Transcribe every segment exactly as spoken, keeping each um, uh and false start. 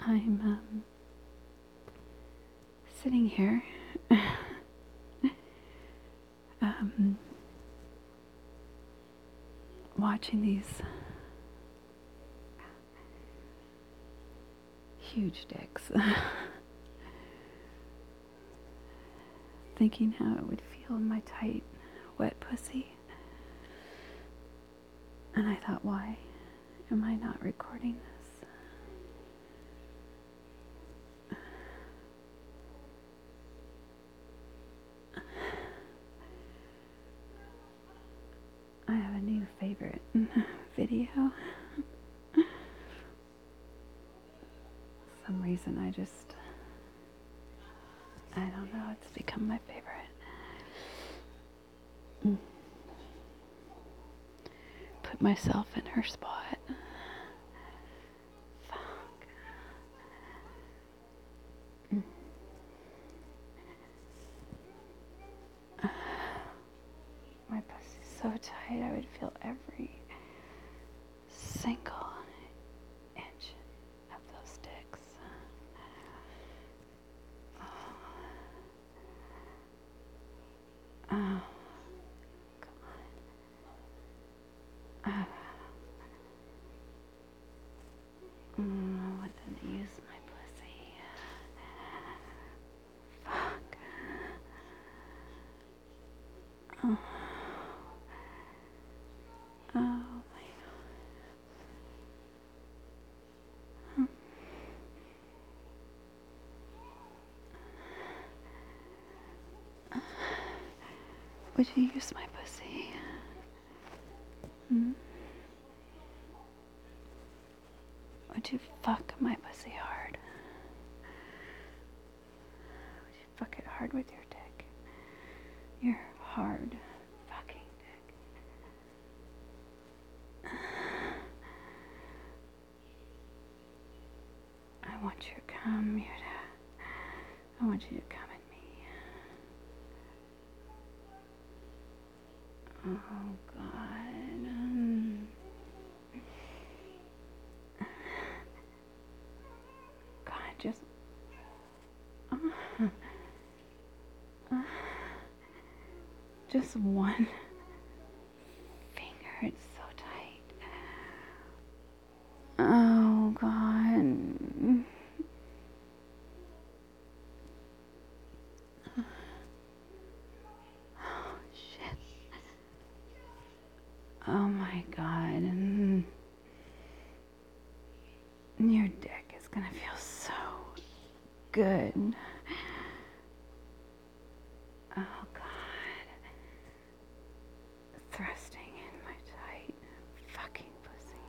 I'm um, sitting here um, watching these huge dicks, thinking how it would feel in my tight, wet pussy. And I thought, why am I not recording this? I have a new favorite video. For some reason I just, I don't know, it's become my favorite. Mm. Put myself in her spot. Fuck. Mm. My pussy's so tight, I would feel every single inch of those dicks. Oh, oh God. Uh, mm, I want them to use my pussy. Fuck. Oh. Oh my God. Would you use my pussy? Hmm? Would you fuck my pussy hard? Would you fuck it hard with your dick? Your hard fucking dick. I want you to come here to, I want you to come at me. Oh God. Um, God, just, uh, uh, just one finger, it's so tight. Oh God. Oh shit. Oh my God. Mm. Your dick is gonna feel so good. Oh God. Thrusting in my tight fucking pussy.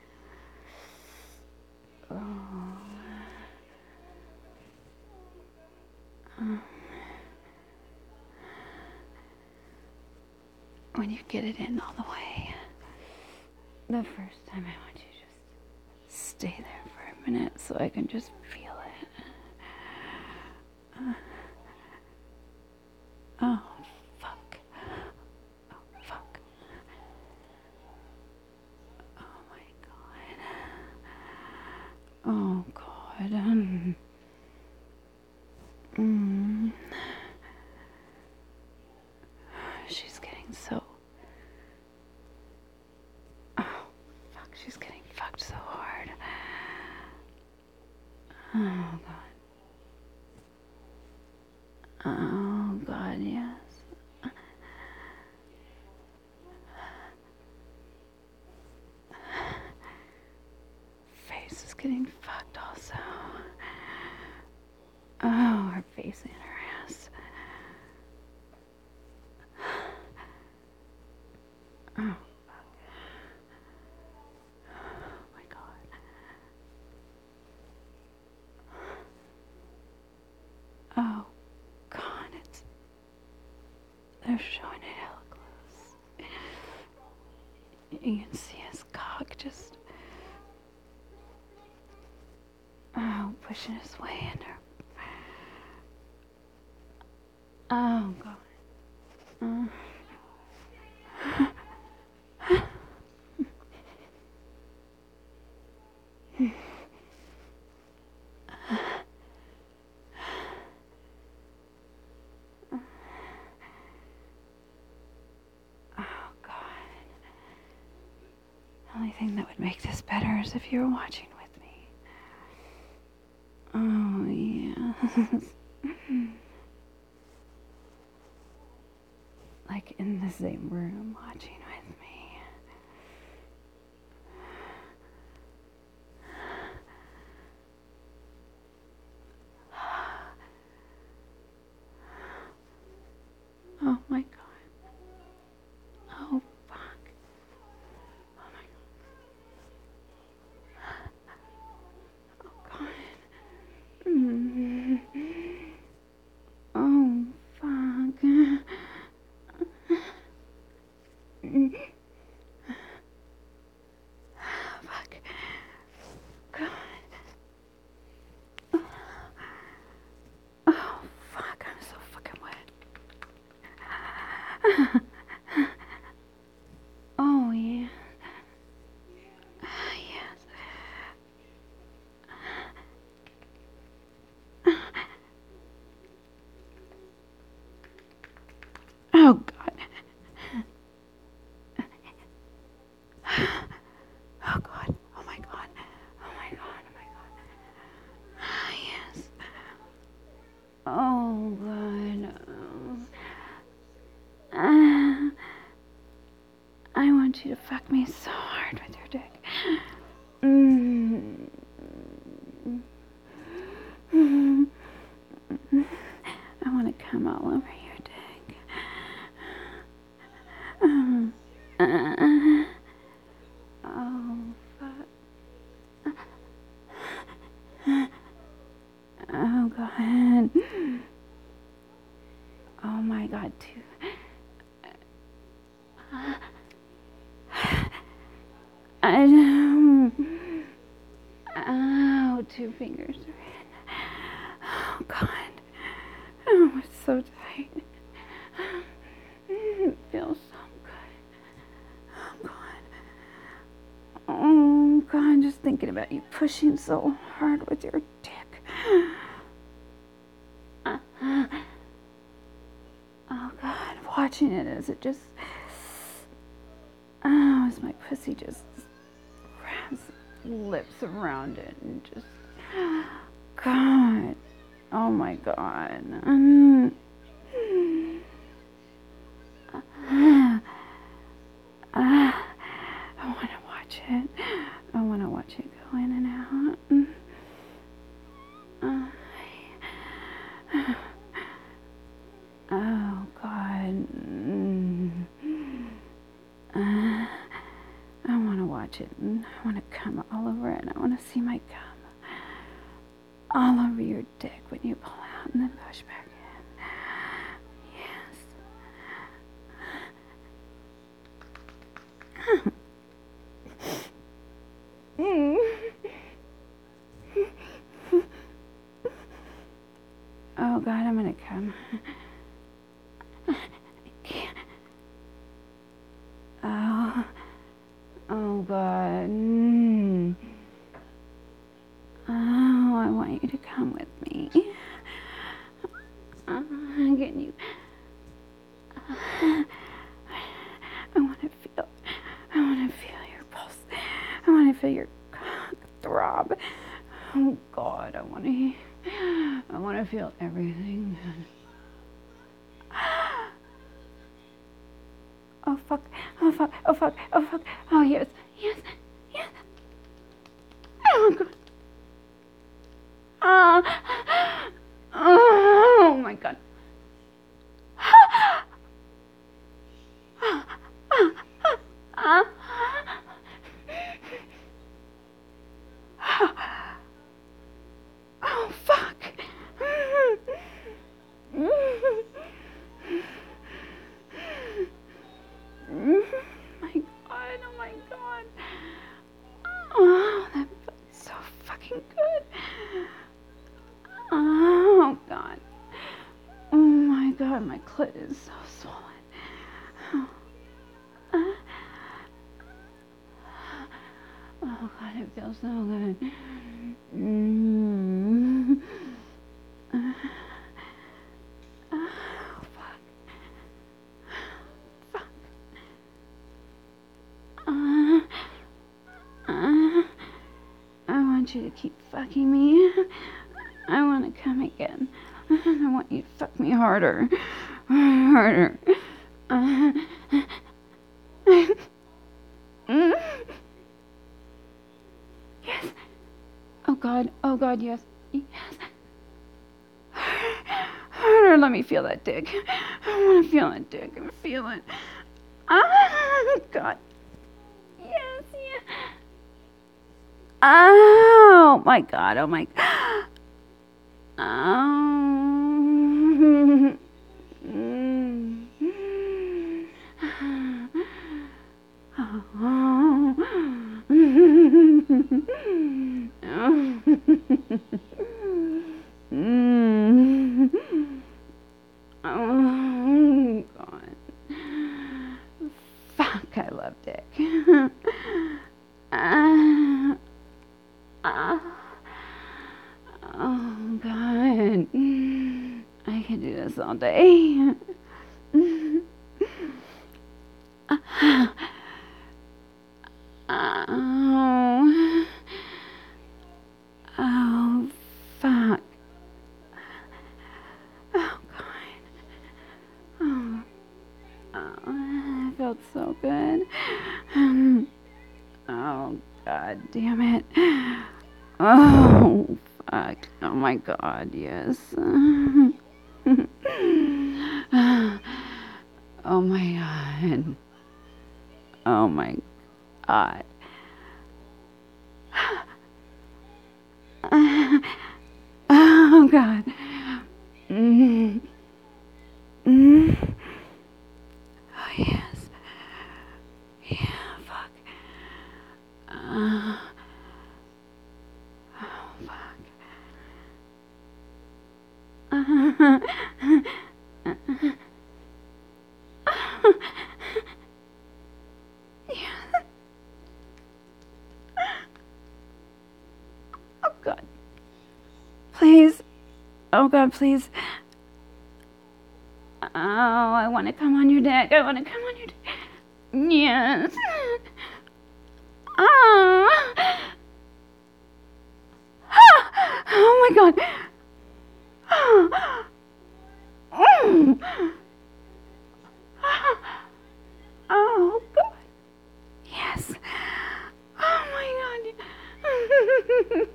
Oh. Um, when you get it in all the way, the first time I want you to just stay there for a minute so I can just feel it. Uh, oh, fuck. Oh, fuck. Oh my God. Oh God. Um, mm. She's getting so... Oh, fuck, she's getting fucked so hard. Oh, God. Oh, God, yes. Face is getting fucked also. Oh, her face and her ass. Oh. Oh my God. Oh, God, it's... They're showing it hella close. You can see his cock just... Oh, pushing his way in her. Oh, God. Uh. make this better is if you were watching with me. Oh, yeah. Like in the same room watching with me. Oh my God. Oh fuck. Oh my God. Oh God. Mm. Oh fuck. Mm. Fuck. God. Oh fuck, I'm so fucking wet. Oh yeah. Yes. Oh God. Oh God. Oh my God. Oh my God. Oh my God. Yes. Oh God. Uh, I want you to fuck me so hard with your dick. Mm. I want to come all over your dick. Um, uh, oh, fuck. Oh, God. Oh, my God, too. I know. Oh, two fingers are in. Oh, God. Oh, it's so tight. It feels so good. Oh, God. Oh, God, just thinking about you pushing so hard with your dick. Uh, oh, God, watching it as it just... Oh, as my pussy just wraps lips around it and just... God. Oh, my God. Mm. Uh, I want to watch it. I want to watch it go in and out. Uh, oh, God. Uh, I want to watch it. And I want to come all over it. And I want to see my cum all over your dick when you pull out and then push back in. Yes. Mm. Oh God, I'm gonna come. I can't. Oh, oh God. Mm. Oh, I want you to come with me. Uh, can you? Uh, I want to feel. I want to feel your pulse. I want to feel your cock throb. Oh God, I want to. I want to feel everything. Oh fuck! Oh fuck! Oh fuck! Oh fuck! Oh yes! Yes! Yes! Oh God! Oh, oh my God! Oh fuck! My God! Oh my God! Oh, that felt so fucking good. Oh God! Oh my God! My clit is so swollen. Oh, oh God! It feels so good. Mm. Oh fuck! Fuck! Uh, uh, want you to keep fucking me. I want to come again. I want you to fuck me harder. Harder. Uh, mm. Yes. Oh God. Oh God, yes. Yes. Harder. Let me feel that dick. I want to feel that dick. I feel it. Ah, God. Yes, yes. Oh my God. Oh my. Oh. Mm. Oh. Mm. Oh, God. Fuck, I love dick. uh, uh, oh, God. I could do this all day. Oh. Oh, fuck. Oh, God. Oh, oh, that felt so good. Um, oh, God damn it. Oh, fuck. Oh, my God, yes. Oh, my God. Oh, my God. Oh, God. Mm. Mm. Oh, yes. Yeah, fuck. Uh, oh, fuck. Uh, yeah. Oh, God. Please. Oh, God, please. Oh, I want to come on your dick. I want to come on your dick. Yes. Oh. Oh, my God. Oh, oh, God. Yes. Oh, my God.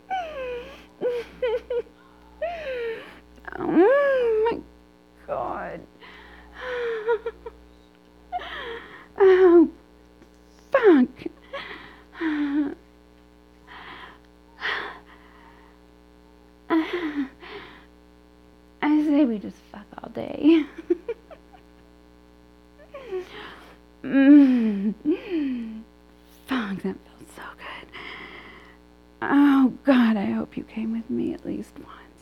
Oh, my God. Oh, fuck. I say we just fuck all day. Mm. Fuck, that felt so good. Oh, God, I hope you came with me at least once.